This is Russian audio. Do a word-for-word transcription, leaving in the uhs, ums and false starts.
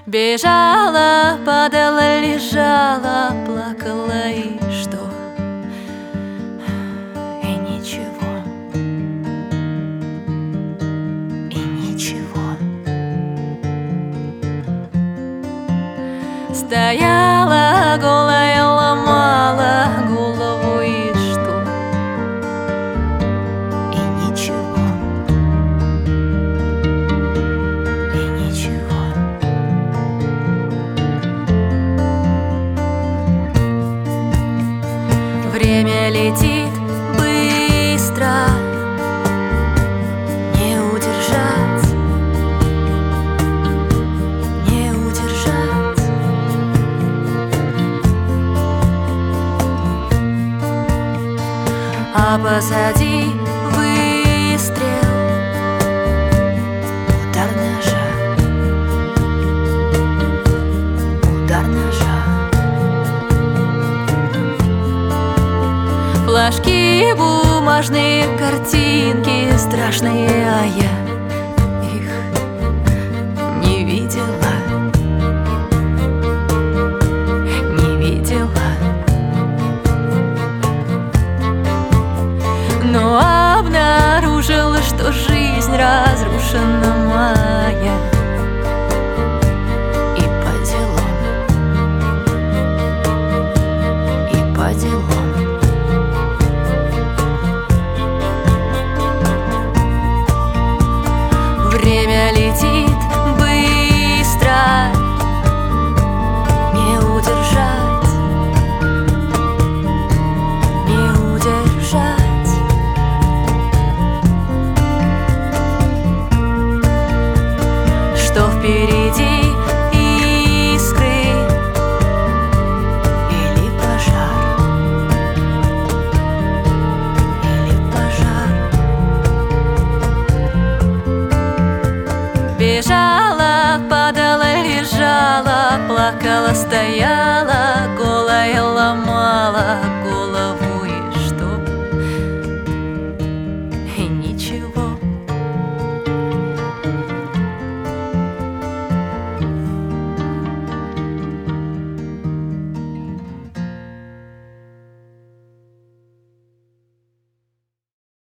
Бежала, падала, лежала, плакала, и что? И ничего, и ничего. Стояла голая, ломала голову, и что? И ничего, и ничего. Время летит быстро, не удержать, не удержать. А позади выстрел, удар ножа, удар ножа. Флажки, бумажные картинки страшные, а я их не видела, не видела. Но обнаружила, что жизнь разрушена моя. И по делам, и по делам. Время летит быстро, не удержать, не удержать. Что впереди искры или пожар, или пожар. Бежала, падала, лежала, плакала, стояла, голая, ломала